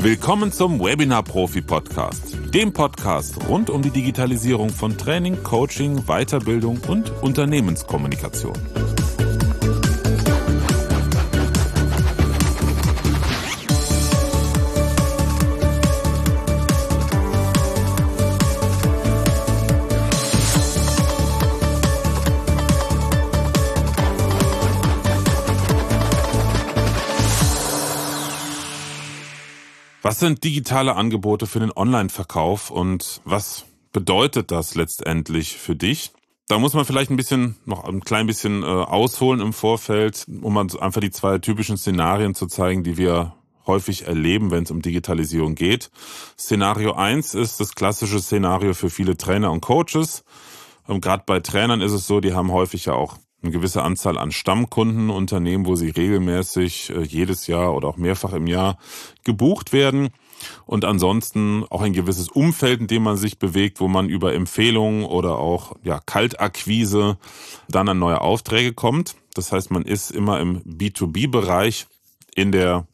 Willkommen zum Webinar-Profi-Podcast, dem Podcast rund um die Digitalisierung von Training, Coaching, Weiterbildung und Unternehmenskommunikation. Was sind digitale Angebote für den Online-Verkauf und was bedeutet das letztendlich für dich? Da muss man vielleicht noch ein klein bisschen ausholen im Vorfeld, um einfach die zwei typischen Szenarien zu zeigen, die wir häufig erleben, wenn es um Digitalisierung geht. Szenario 1 ist das klassische Szenario für viele Trainer und Coaches. Gerade bei Trainern ist es so, die haben häufig ja auch eine gewisse Anzahl an Stammkunden, Unternehmen, wo sie regelmäßig jedes Jahr oder auch mehrfach im Jahr gebucht werden und ansonsten auch ein gewisses Umfeld, in dem man sich bewegt, wo man über Empfehlungen oder auch Kaltakquise dann an neue Aufträge kommt. Das heißt, man ist immer im B2B-Bereich in der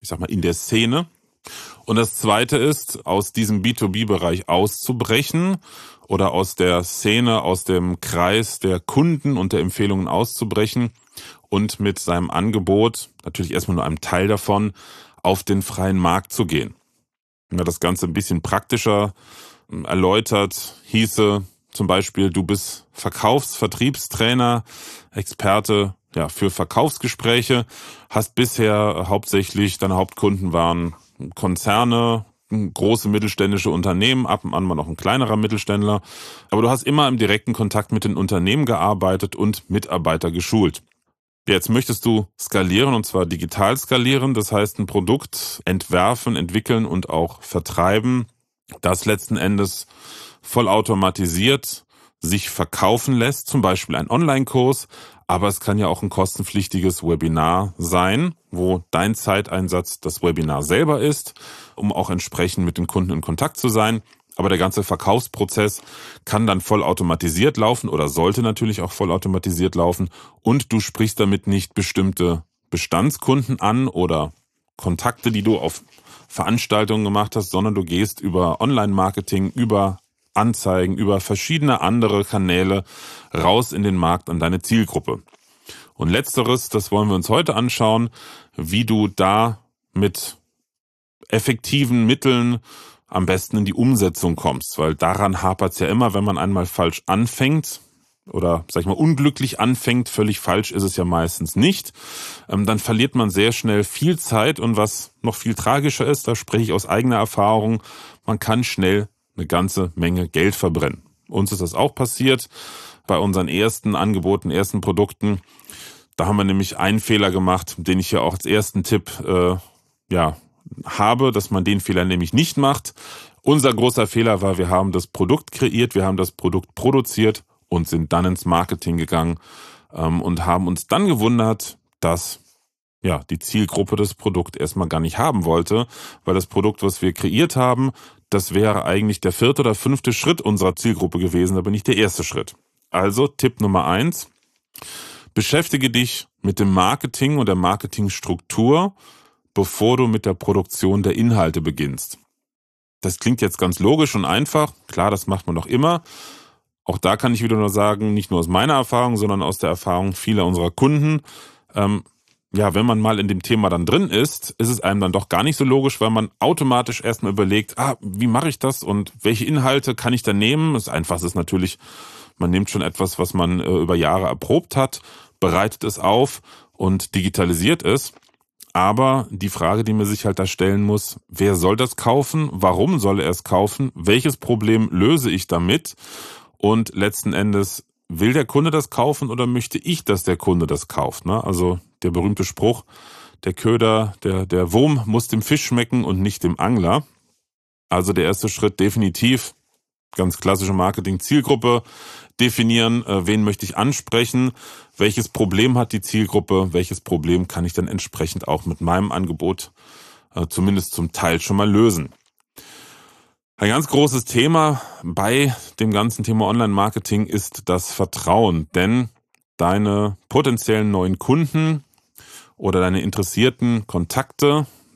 Szene. Und das Zweite ist, aus diesem B2B-Bereich auszubrechen oder aus der Szene, aus dem Kreis der Kunden und der Empfehlungen auszubrechen und mit seinem Angebot, natürlich erstmal nur einem Teil davon, auf den freien Markt zu gehen. Wenn man das Ganze ein bisschen praktischer erläutert, hieße zum Beispiel, du bist Vertriebstrainer, Experte für Verkaufsgespräche, hast bisher hauptsächlich, deine Hauptkunden waren Konzerne, große mittelständische Unternehmen, ab und an mal noch ein kleinerer Mittelständler. Aber du hast immer im direkten Kontakt mit den Unternehmen gearbeitet und Mitarbeiter geschult. Jetzt möchtest du skalieren und zwar digital skalieren. Das heißt, ein Produkt entwerfen, entwickeln und auch vertreiben, das letzten Endes vollautomatisiert sich verkaufen lässt, zum Beispiel ein Online-Kurs, aber es kann ja auch ein kostenpflichtiges Webinar sein, wo dein Zeiteinsatz das Webinar selber ist, um auch entsprechend mit den Kunden in Kontakt zu sein. Aber der ganze Verkaufsprozess kann dann vollautomatisiert laufen oder sollte natürlich auch vollautomatisiert laufen und du sprichst damit nicht bestimmte Bestandskunden an oder Kontakte, die du auf Veranstaltungen gemacht hast, sondern du gehst über Online-Marketing, über Anzeigen, über verschiedene andere Kanäle raus in den Markt an deine Zielgruppe. Und letzteres, das wollen wir uns heute anschauen, wie du da mit effektiven Mitteln am besten in die Umsetzung kommst, weil daran hapert es ja immer, wenn man einmal falsch anfängt oder, unglücklich anfängt, völlig falsch ist es ja meistens nicht, dann verliert man sehr schnell viel Zeit und was noch viel tragischer ist, da spreche ich aus eigener Erfahrung, man kann schnell eine ganze Menge Geld verbrennen. Uns ist das auch passiert bei unseren ersten Angeboten, ersten Produkten. Da haben wir nämlich einen Fehler gemacht, den ich ja auch als ersten Tipp habe, dass man den Fehler nämlich nicht macht. Unser großer Fehler war, wir haben das Produkt kreiert, wir haben das Produkt produziert und sind dann ins Marketing gegangen und haben uns dann gewundert, dass die Zielgruppe das Produkt erstmal gar nicht haben wollte, weil das Produkt, was wir kreiert haben, das wäre eigentlich der 4. oder 5. Schritt unserer Zielgruppe gewesen, aber nicht der erste Schritt. Also Tipp Nummer 1, beschäftige dich mit dem Marketing und der Marketingstruktur, bevor du mit der Produktion der Inhalte beginnst. Das klingt jetzt ganz logisch und einfach, klar, das macht man doch immer. Auch da kann ich wieder nur sagen, nicht nur aus meiner Erfahrung, sondern aus der Erfahrung vieler unserer Kunden, wenn man mal in dem Thema dann drin ist, ist es einem dann doch gar nicht so logisch, weil man automatisch erstmal überlegt, wie mache ich das und welche Inhalte kann ich da nehmen? Das Einfachste ist natürlich, man nimmt schon etwas, was man über Jahre erprobt hat, bereitet es auf und digitalisiert es. Aber die Frage, die man sich halt da stellen muss, wer soll das kaufen? Warum soll er es kaufen? Welches Problem löse ich damit? Und letzten Endes, will der Kunde das kaufen oder möchte ich, dass der Kunde das kauft? Ne? Also der berühmte Spruch, der Köder, der Wurm muss dem Fisch schmecken und nicht dem Angler. Also der erste Schritt definitiv, ganz klassische Marketing-Zielgruppe definieren, wen möchte ich ansprechen, welches Problem hat die Zielgruppe, welches Problem kann ich dann entsprechend auch mit meinem Angebot zumindest zum Teil schon mal lösen. Ein ganz großes Thema bei dem ganzen Thema Online-Marketing ist das Vertrauen, denn deine potenziellen neuen Kunden oder deine interessierten Kontakte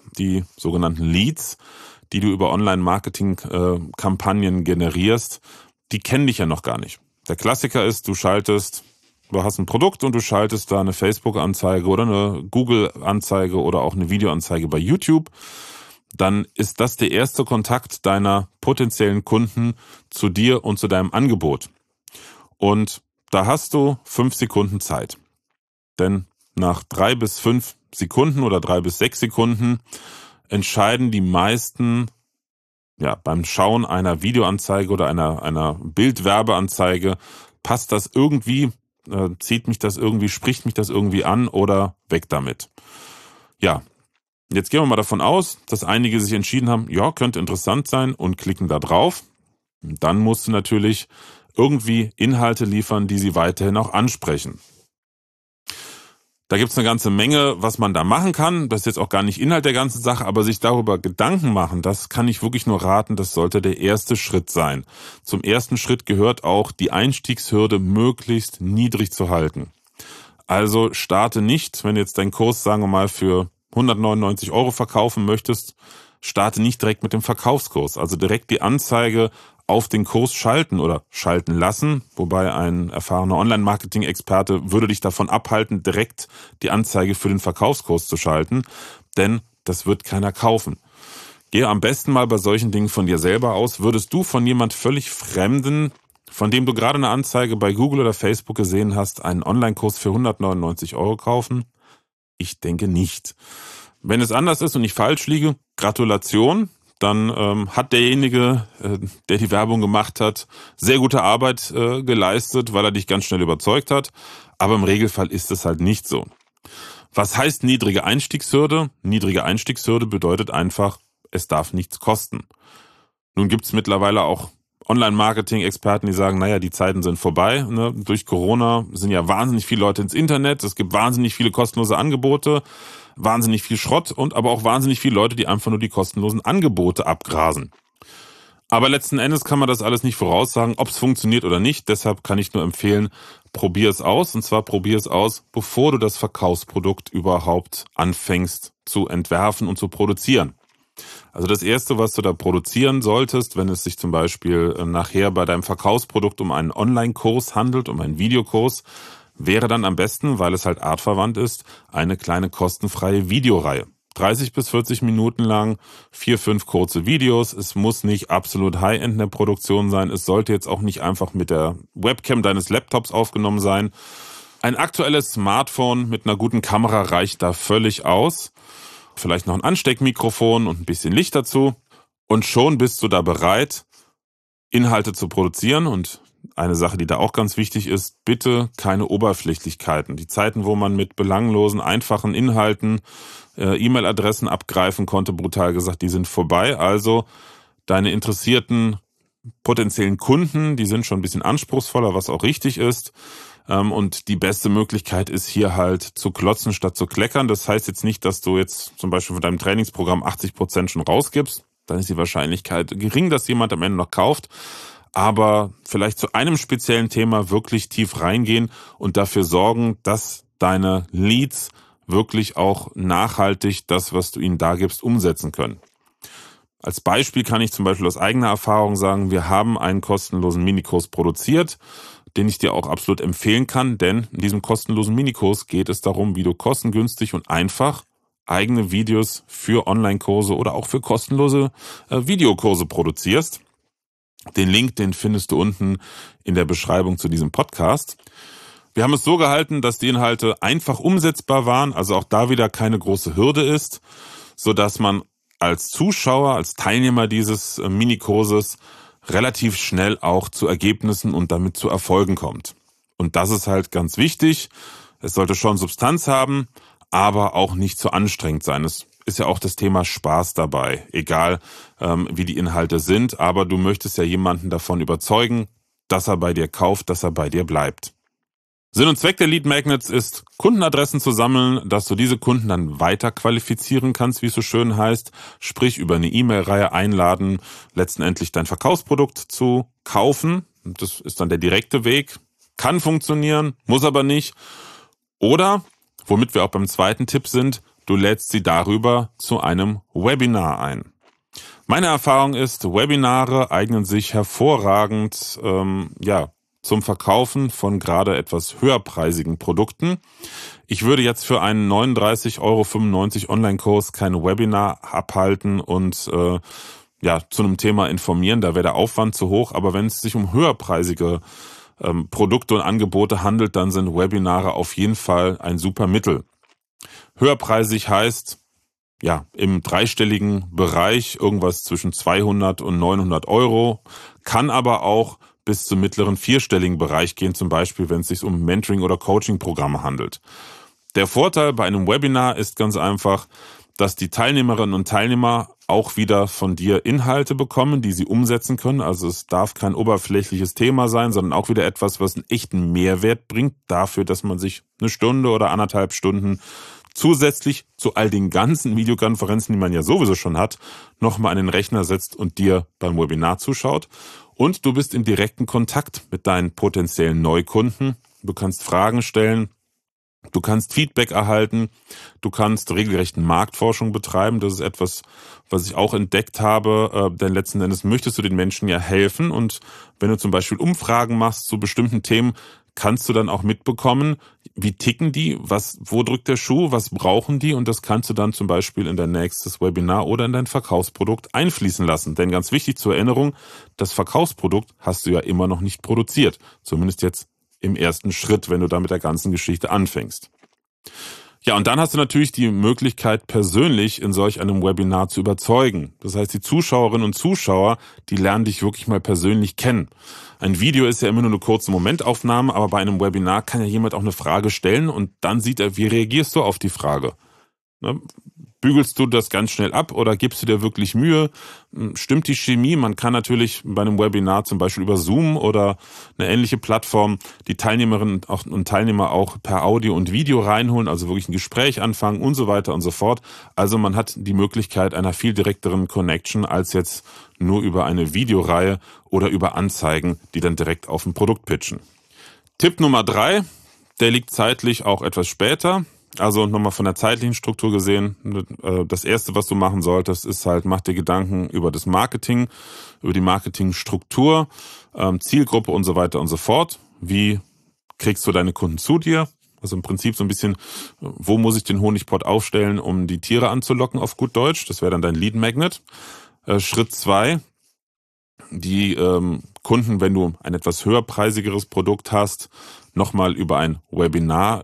die sogenannten Leads, die du über Online-Marketing-Kampagnen generierst, die kennen dich ja noch gar nicht. Der Klassiker ist, du hast ein Produkt und du schaltest da eine Facebook-Anzeige oder eine Google-Anzeige oder auch eine Videoanzeige bei YouTube. Dann ist das der erste Kontakt deiner potenziellen Kunden zu dir und zu deinem Angebot. Und da hast du 5 Sekunden Zeit. Denn nach 3 bis 5 Sekunden oder 3 bis 6 Sekunden entscheiden die meisten beim Schauen einer Videoanzeige oder einer Bildwerbeanzeige, passt das irgendwie, zieht mich das irgendwie, spricht mich das irgendwie an oder weg damit. Ja, jetzt gehen wir mal davon aus, dass einige sich entschieden haben, ja, könnte interessant sein und klicken da drauf. Dann musst du natürlich irgendwie Inhalte liefern, die sie weiterhin auch ansprechen. Da gibt's eine ganze Menge, was man da machen kann. Das ist jetzt auch gar nicht Inhalt der ganzen Sache, aber sich darüber Gedanken machen, das kann ich wirklich nur raten, das sollte der erste Schritt sein. Zum ersten Schritt gehört auch, die Einstiegshürde möglichst niedrig zu halten. Also starte nicht, wenn jetzt dein Kurs, sagen wir mal, für 199 € verkaufen möchtest, starte nicht direkt mit dem Verkaufskurs. Also direkt die Anzeige auf den Kurs schalten oder schalten lassen, wobei ein erfahrener Online-Marketing-Experte würde dich davon abhalten, direkt die Anzeige für den Verkaufskurs zu schalten, denn das wird keiner kaufen. Gehe am besten mal bei solchen Dingen von dir selber aus. Würdest du von jemand völlig Fremden, von dem du gerade eine Anzeige bei Google oder Facebook gesehen hast, einen Online-Kurs für 199 € kaufen? Ich denke nicht. Wenn es anders ist und ich falsch liege, Gratulation. Dann hat derjenige, der die Werbung gemacht hat, sehr gute Arbeit geleistet, weil er dich ganz schnell überzeugt hat. Aber im Regelfall ist es halt nicht so. Was heißt niedrige Einstiegshürde? Niedrige Einstiegshürde bedeutet einfach, es darf nichts kosten. Nun gibt's mittlerweile auch Online-Marketing-Experten, die sagen, naja, die Zeiten sind vorbei. Ne? Durch Corona sind ja wahnsinnig viele Leute ins Internet. Es gibt wahnsinnig viele kostenlose Angebote, wahnsinnig viel Schrott und aber auch wahnsinnig viele Leute, die einfach nur die kostenlosen Angebote abgrasen. Aber letzten Endes kann man das alles nicht voraussagen, ob es funktioniert oder nicht. Deshalb kann ich nur empfehlen, probier es aus. Und zwar probier es aus, bevor du das Verkaufsprodukt überhaupt anfängst zu entwerfen und zu produzieren. Also das Erste, was du da produzieren solltest, wenn es sich zum Beispiel nachher bei deinem Verkaufsprodukt um einen Online-Kurs handelt, um einen Videokurs, wäre dann am besten, weil es halt artverwandt ist, eine kleine kostenfreie Videoreihe. 30 bis 40 Minuten lang, 4, 5 kurze Videos. Es muss nicht absolut High-End in der Produktion sein. Es sollte jetzt auch nicht einfach mit der Webcam deines Laptops aufgenommen sein. Ein aktuelles Smartphone mit einer guten Kamera reicht da völlig aus. Vielleicht noch ein Ansteckmikrofon und ein bisschen Licht dazu. Und schon bist du da bereit, Inhalte zu produzieren. Und eine Sache, die da auch ganz wichtig ist, bitte keine Oberflächlichkeiten. Die Zeiten, wo man mit belanglosen, einfachen Inhalten E-Mail-Adressen abgreifen konnte, brutal gesagt, die sind vorbei. Also deine interessierten potenziellen Kunden, die sind schon ein bisschen anspruchsvoller, was auch richtig ist. Und die beste Möglichkeit ist hier halt zu klotzen statt zu kleckern. Das heißt jetzt nicht, dass du jetzt zum Beispiel von deinem Trainingsprogramm 80% schon rausgibst. Dann ist die Wahrscheinlichkeit gering, dass jemand am Ende noch kauft. Aber vielleicht zu einem speziellen Thema wirklich tief reingehen und dafür sorgen, dass deine Leads wirklich auch nachhaltig das, was du ihnen da gibst, umsetzen können. Als Beispiel kann ich zum Beispiel aus eigener Erfahrung sagen, wir haben einen kostenlosen Minikurs produziert, den ich dir auch absolut empfehlen kann, denn in diesem kostenlosen Minikurs geht es darum, wie du kostengünstig und einfach eigene Videos für Online-Kurse oder auch für kostenlose Videokurse produzierst. Den Link, den findest du unten in der Beschreibung zu diesem Podcast. Wir haben es so gehalten, dass die Inhalte einfach umsetzbar waren, also auch da wieder keine große Hürde ist, sodass man als Zuschauer, als Teilnehmer dieses Minikurses relativ schnell auch zu Ergebnissen und damit zu Erfolgen kommt. Und das ist halt ganz wichtig. Es sollte schon Substanz haben, aber auch nicht zu anstrengend sein. Es ist ja auch das Thema Spaß dabei, egal wie die Inhalte sind, aber du möchtest ja jemanden davon überzeugen, dass er bei dir kauft, dass er bei dir bleibt. Sinn und Zweck der Lead Magnets ist, Kundenadressen zu sammeln, dass du diese Kunden dann weiter qualifizieren kannst, wie es so schön heißt, sprich über eine E-Mail-Reihe einladen, letztendlich dein Verkaufsprodukt zu kaufen. Das ist dann der direkte Weg. Kann funktionieren, muss aber nicht. Oder, womit wir auch beim zweiten Tipp sind, du lädst sie darüber zu einem Webinar ein. Meine Erfahrung ist, Webinare eignen sich hervorragend zum Verkaufen von gerade etwas höherpreisigen Produkten. Ich würde jetzt für einen 39,95 € Online-Kurs kein Webinar abhalten und zu einem Thema informieren, da wäre der Aufwand zu hoch. Aber wenn es sich um höherpreisige Produkte und Angebote handelt, dann sind Webinare auf jeden Fall ein super Mittel. Höherpreisig heißt, im dreistelligen Bereich, irgendwas zwischen 200 und 900 €, kann aber auch bis zum mittleren vierstelligen Bereich gehen, zum Beispiel, wenn es sich um Mentoring- oder Coaching-Programme handelt. Der Vorteil bei einem Webinar ist ganz einfach, dass die Teilnehmerinnen und Teilnehmer auch wieder von dir Inhalte bekommen, die sie umsetzen können. Also es darf kein oberflächliches Thema sein, sondern auch wieder etwas, was einen echten Mehrwert bringt, dafür, dass man sich eine Stunde oder 1,5 Stunden zusätzlich zu all den ganzen Videokonferenzen, die man ja sowieso schon hat, nochmal an den Rechner setzt und dir beim Webinar zuschaut. Und du bist in direkten Kontakt mit deinen potenziellen Neukunden. Du kannst Fragen stellen, du kannst Feedback erhalten, du kannst regelrechten Marktforschung betreiben. Das ist etwas, was ich auch entdeckt habe, denn letzten Endes möchtest du den Menschen ja helfen. Und wenn du zum Beispiel Umfragen machst zu bestimmten Themen, kannst du dann auch mitbekommen, wie ticken die, wo drückt der Schuh, was brauchen die, und das kannst du dann zum Beispiel in dein nächstes Webinar oder in dein Verkaufsprodukt einfließen lassen. Denn ganz wichtig zur Erinnerung, das Verkaufsprodukt hast du ja immer noch nicht produziert, zumindest jetzt im ersten Schritt, wenn du da mit der ganzen Geschichte anfängst. Ja, und dann hast du natürlich die Möglichkeit, persönlich in solch einem Webinar zu überzeugen. Das heißt, die Zuschauerinnen und Zuschauer, die lernen dich wirklich mal persönlich kennen. Ein Video ist ja immer nur eine kurze Momentaufnahme, aber bei einem Webinar kann ja jemand auch eine Frage stellen und dann sieht er, wie reagierst du auf die Frage. Ne? Bügelst du das ganz schnell ab oder gibst du dir wirklich Mühe? Stimmt die Chemie? Man kann natürlich bei einem Webinar zum Beispiel über Zoom oder eine ähnliche Plattform die Teilnehmerinnen und Teilnehmer auch per Audio und Video reinholen, also wirklich ein Gespräch anfangen und so weiter und so fort. Also man hat die Möglichkeit einer viel direkteren Connection als jetzt nur über eine Videoreihe oder über Anzeigen, die dann direkt auf ein Produkt pitchen. Tipp Nummer 3, der liegt zeitlich auch etwas später. Also nochmal von der zeitlichen Struktur gesehen, das Erste, was du machen solltest, ist halt, mach dir Gedanken über das Marketing, über die Marketingstruktur, Zielgruppe und so weiter und so fort. Wie kriegst du deine Kunden zu dir? Also im Prinzip so ein bisschen, wo muss ich den Honigpot aufstellen, um die Tiere anzulocken auf gut Deutsch? Das wäre dann dein Lead Magnet. Schritt 2, die Kunden, wenn du ein etwas höherpreisigeres Produkt hast, nochmal über ein Webinar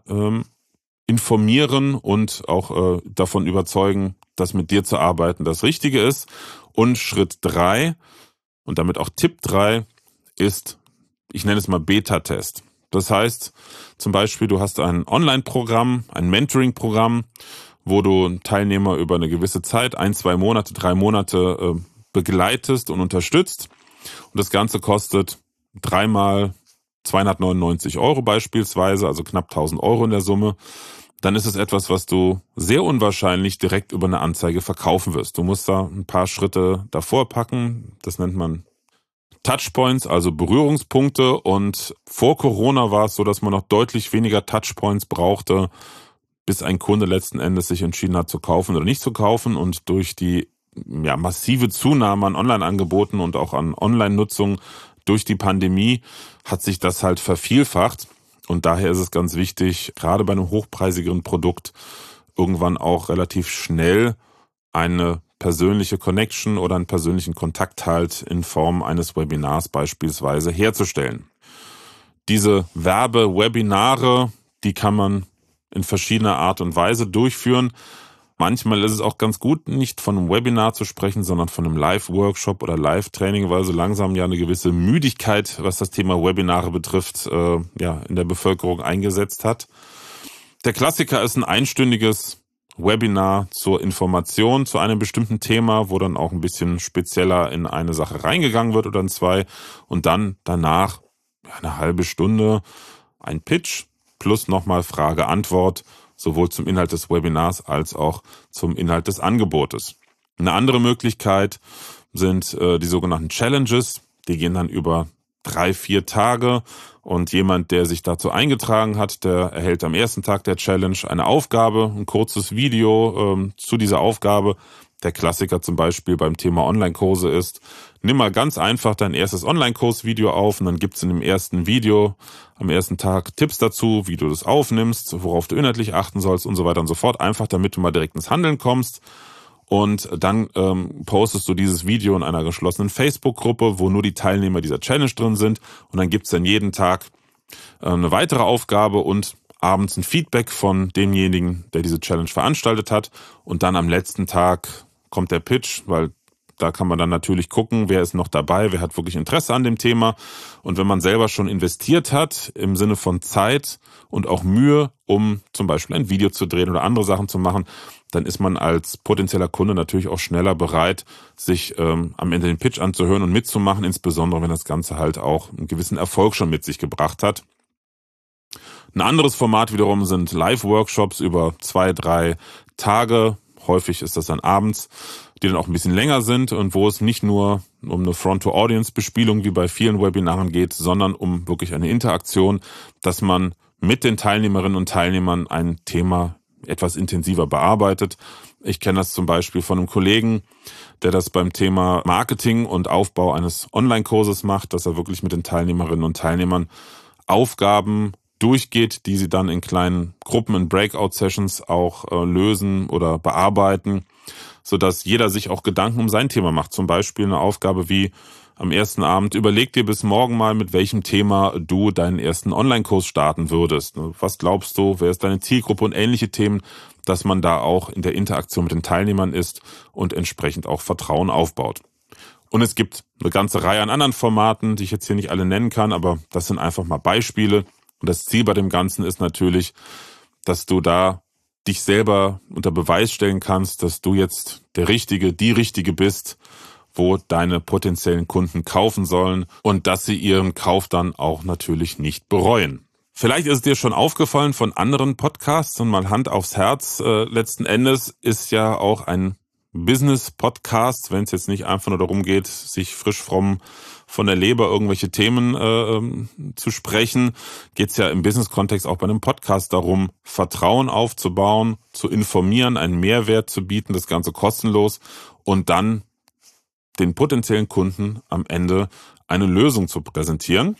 informieren und auch davon überzeugen, dass mit dir zu arbeiten das Richtige ist. Und Schritt 3 und damit auch Tipp 3 ist, ich nenne es mal Beta-Test. Das heißt, zum Beispiel, du hast ein Online-Programm, ein Mentoring-Programm, wo du Teilnehmer über eine gewisse Zeit, 1, 2 Monate, 3 Monate begleitest und unterstützt. Und das Ganze kostet 3-mal 299 € beispielsweise, also knapp 1.000 € in der Summe. Dann ist es etwas, was du sehr unwahrscheinlich direkt über eine Anzeige verkaufen wirst. Du musst da ein paar Schritte davor packen. Das nennt man Touchpoints, also Berührungspunkte. Und vor Corona war es so, dass man noch deutlich weniger Touchpoints brauchte, bis ein Kunde letzten Endes sich entschieden hat zu kaufen oder nicht zu kaufen. Und durch die massive Zunahme an Online-Angeboten und auch an Online-Nutzung durch die Pandemie hat sich das halt vervielfacht. Und daher ist es ganz wichtig, gerade bei einem hochpreisigeren Produkt irgendwann auch relativ schnell eine persönliche Connection oder einen persönlichen Kontakt halt in Form eines Webinars beispielsweise herzustellen. Diese Werbewebinare, die kann man in verschiedener Art und Weise durchführen. Manchmal ist es auch ganz gut, nicht von einem Webinar zu sprechen, sondern von einem Live-Workshop oder Live-Training, weil so langsam ja eine gewisse Müdigkeit, was das Thema Webinare betrifft, in der Bevölkerung eingesetzt hat. Der Klassiker ist ein einstündiges Webinar zur Information zu einem bestimmten Thema, wo dann auch ein bisschen spezieller in eine Sache reingegangen wird oder in 2 und dann danach eine halbe Stunde ein Pitch plus nochmal Frage-Antwort, sowohl zum Inhalt des Webinars als auch zum Inhalt des Angebotes. Eine andere Möglichkeit sind die sogenannten Challenges. Die gehen dann über 3-4 Tage. Und jemand, der sich dazu eingetragen hat, der erhält am ersten Tag der Challenge eine Aufgabe, ein kurzes Video zu dieser Aufgabe. Der Klassiker zum Beispiel beim Thema Online-Kurse ist: Nimm mal ganz einfach dein erstes Online-Kurs-Video auf und dann gibt's in dem ersten Video am ersten Tag Tipps dazu, wie du das aufnimmst, worauf du inhaltlich achten sollst und so weiter und so fort. Einfach, damit du mal direkt ins Handeln kommst. Und dann postest du dieses Video in einer geschlossenen Facebook-Gruppe, wo nur die Teilnehmer dieser Challenge drin sind. Und dann gibt's dann jeden Tag eine weitere Aufgabe und abends ein Feedback von demjenigen, der diese Challenge veranstaltet hat. Und dann am letzten Tag kommt der Pitch, weil da kann man dann natürlich gucken, wer ist noch dabei, wer hat wirklich Interesse an dem Thema. Und wenn man selber schon investiert hat, im Sinne von Zeit und auch Mühe, um zum Beispiel ein Video zu drehen oder andere Sachen zu machen, dann ist man als potenzieller Kunde natürlich auch schneller bereit, sich am Ende den Pitch anzuhören und mitzumachen, insbesondere wenn das Ganze halt auch einen gewissen Erfolg schon mit sich gebracht hat. Ein anderes Format wiederum sind Live-Workshops über 2-3 Tage. Häufig ist das dann abends, die dann auch ein bisschen länger sind und wo es nicht nur um eine Front-to-Audience-Bespielung wie bei vielen Webinaren geht, sondern um wirklich eine Interaktion, dass man mit den Teilnehmerinnen und Teilnehmern ein Thema etwas intensiver bearbeitet. Ich kenne das zum Beispiel von einem Kollegen, der das beim Thema Marketing und Aufbau eines Online-Kurses macht, dass er wirklich mit den Teilnehmerinnen und Teilnehmern Aufgaben durchgeht, die sie dann in kleinen Gruppen, in Breakout-Sessions auch lösen oder bearbeiten, sodass jeder sich auch Gedanken um sein Thema macht. Zum Beispiel eine Aufgabe wie am ersten Abend: Überleg dir bis morgen mal, mit welchem Thema du deinen ersten Online-Kurs starten würdest. Was glaubst du, wer ist deine Zielgruppe und ähnliche Themen, dass man da auch in der Interaktion mit den Teilnehmern ist und entsprechend auch Vertrauen aufbaut. Und es gibt eine ganze Reihe an anderen Formaten, die ich jetzt hier nicht alle nennen kann, aber das sind einfach mal Beispiele. Und das Ziel bei dem Ganzen ist natürlich, dass du da dich selber unter Beweis stellen kannst, dass du jetzt der Richtige, die Richtige bist, wo deine potenziellen Kunden kaufen sollen und dass sie ihren Kauf dann auch natürlich nicht bereuen. Vielleicht ist es dir schon aufgefallen von anderen Podcasts und mal Hand aufs Herz, letzten Endes ist ja auch ein Business-Podcast, wenn es jetzt nicht einfach nur darum geht, sich frisch von der Leber irgendwelche Themen zu sprechen, geht es ja im Business-Kontext auch bei einem Podcast darum, Vertrauen aufzubauen, zu informieren, einen Mehrwert zu bieten, das Ganze kostenlos und dann den potenziellen Kunden am Ende eine Lösung zu präsentieren.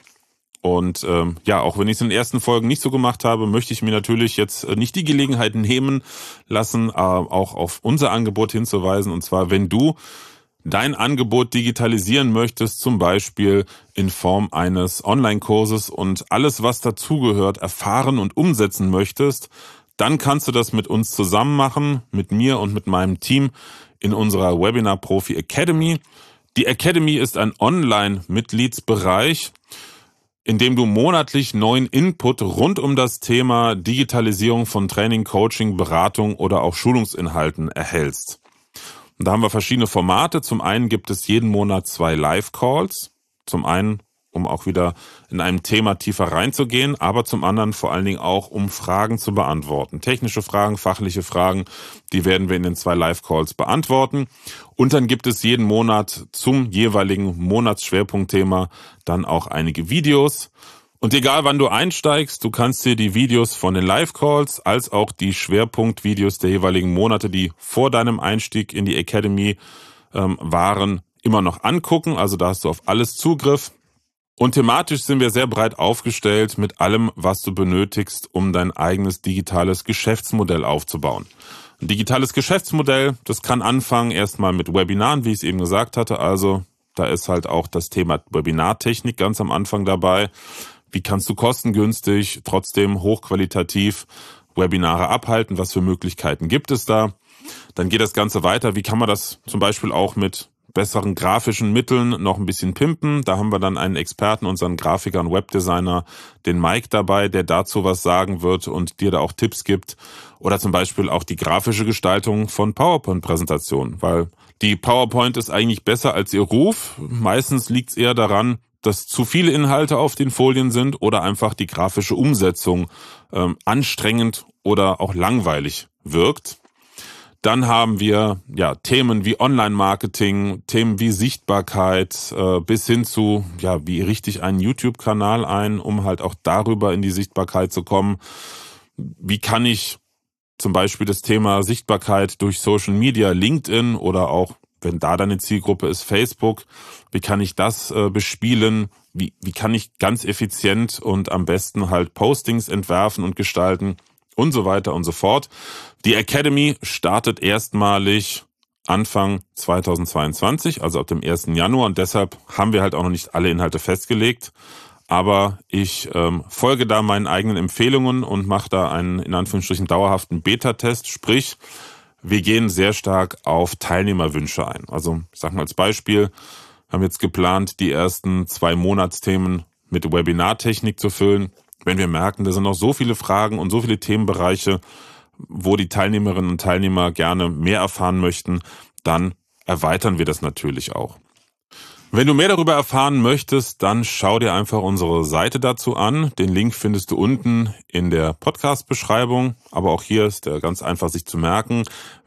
Und auch wenn ich es in den ersten Folgen nicht so gemacht habe, möchte ich mir natürlich jetzt nicht die Gelegenheit nehmen lassen, auch auf unser Angebot hinzuweisen. Und zwar, wenn du dein Angebot digitalisieren möchtest, zum Beispiel in Form eines Online-Kurses und alles, was dazugehört, erfahren und umsetzen möchtest, dann kannst du das mit uns zusammen machen, mit mir und mit meinem Team in unserer Webinar Profi Academy. Die Academy ist ein Online-Mitgliedsbereich, in dem du monatlich neuen Input rund um das Thema Digitalisierung von Training, Coaching, Beratung oder auch Schulungsinhalten erhältst. Und da haben wir verschiedene Formate. Zum einen gibt es jeden Monat 2 Live-Calls. Zum einen, um auch wieder in einem Thema tiefer reinzugehen, aber zum anderen vor allen Dingen auch, um Fragen zu beantworten. Technische Fragen, fachliche Fragen, die werden wir in den 2 Live-Calls beantworten. Und dann gibt es jeden Monat zum jeweiligen Monatsschwerpunktthema dann auch einige Videos. Und egal wann du einsteigst, du kannst dir die Videos von den Live-Calls als auch die Schwerpunktvideos der jeweiligen Monate, die vor deinem Einstieg in die Academy waren, immer noch angucken. Also da hast du auf alles Zugriff. Und thematisch sind wir sehr breit aufgestellt mit allem, was du benötigst, um dein eigenes digitales Geschäftsmodell aufzubauen. Ein digitales Geschäftsmodell, das kann anfangen erstmal mit Webinaren, wie ich es eben gesagt hatte. Also da ist halt auch das Thema Webinartechnik ganz am Anfang dabei. Wie kannst du kostengünstig, trotzdem hochqualitativ Webinare abhalten? Was für Möglichkeiten gibt es da? Dann geht das Ganze weiter. Wie kann man das zum Beispiel auch mit besseren grafischen Mitteln noch ein bisschen pimpen? Da haben wir dann einen Experten, unseren Grafiker und Webdesigner, den Mike dabei, der dazu was sagen wird und dir da auch Tipps gibt. Oder zum Beispiel auch die grafische Gestaltung von PowerPoint-Präsentationen, weil die PowerPoint ist eigentlich besser als ihr Ruf. Meistens liegt es eher daran, dass zu viele Inhalte auf den Folien sind oder einfach die grafische Umsetzung anstrengend oder auch langweilig wirkt. Dann haben wir Themen wie Online-Marketing, Themen wie Sichtbarkeit, bis hin zu, wie richte ich einen YouTube-Kanal ein, um halt auch darüber in die Sichtbarkeit zu kommen. Wie kann ich zum Beispiel das Thema Sichtbarkeit durch Social Media, LinkedIn oder auch, wenn da deine Zielgruppe ist, Facebook, wie kann ich das bespielen? Wie kann ich ganz effizient und am besten halt Postings entwerfen und gestalten und so weiter und so fort. Die Academy startet erstmalig Anfang 2022, also ab dem 1. Januar, und deshalb haben wir halt auch noch nicht alle Inhalte festgelegt. Aber ich folge da meinen eigenen Empfehlungen und mache da einen, in Anführungsstrichen, dauerhaften Beta-Test. Sprich, wir gehen sehr stark auf Teilnehmerwünsche ein. Also ich sage mal als Beispiel, haben jetzt geplant, die ersten 2 Monatsthemen mit Webinartechnik zu füllen. Wenn wir merken, da sind noch so viele Fragen und so viele Themenbereiche, wo die Teilnehmerinnen und Teilnehmer gerne mehr erfahren möchten, dann erweitern wir das natürlich auch. Wenn du mehr darüber erfahren möchtest, dann schau dir einfach unsere Seite dazu an. Den Link findest du unten in der Podcast-Beschreibung. Aber auch hier ist der ganz einfach sich zu merken.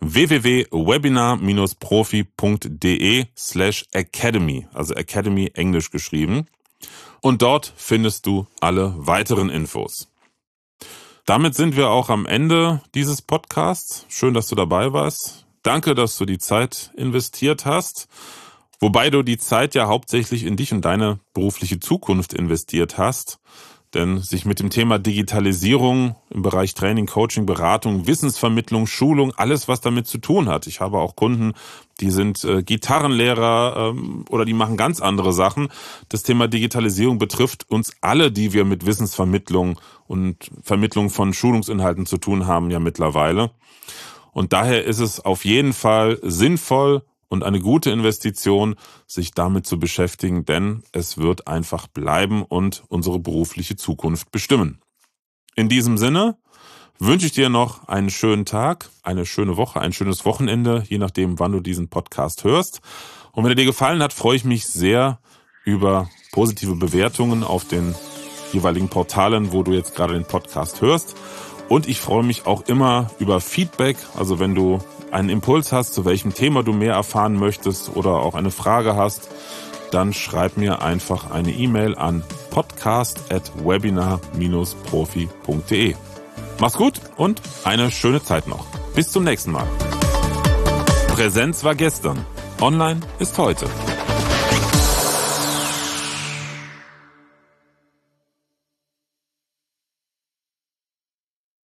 www.webinar-profi.de/academy, also Academy Englisch geschrieben. Und dort findest du alle weiteren Infos. Damit sind wir auch am Ende dieses Podcasts. Schön, dass du dabei warst. Danke, dass du die Zeit investiert hast. Wobei du die Zeit ja hauptsächlich in dich und deine berufliche Zukunft investiert hast. Denn sich mit dem Thema Digitalisierung im Bereich Training, Coaching, Beratung, Wissensvermittlung, Schulung, alles was damit zu tun hat. Ich habe auch Kunden, die sind Gitarrenlehrer oder die machen ganz andere Sachen. Das Thema Digitalisierung betrifft uns alle, die wir mit Wissensvermittlung und Vermittlung von Schulungsinhalten zu tun haben ja mittlerweile. Und daher ist es auf jeden Fall sinnvoll und eine gute Investition, sich damit zu beschäftigen, denn es wird einfach bleiben und unsere berufliche Zukunft bestimmen. In diesem Sinne wünsche ich dir noch einen schönen Tag, eine schöne Woche, ein schönes Wochenende, je nachdem, wann du diesen Podcast hörst. Und wenn er dir gefallen hat, freue ich mich sehr über positive Bewertungen auf den jeweiligen Portalen, wo du jetzt gerade den Podcast hörst. Und ich freue mich auch immer über Feedback, also wenn du einen Impuls hast, zu welchem Thema du mehr erfahren möchtest oder auch eine Frage hast, dann schreib mir einfach eine E-Mail an podcast@webinar-profi.de. Mach's gut und eine schöne Zeit noch. Bis zum nächsten Mal. Präsenz war gestern, online ist heute.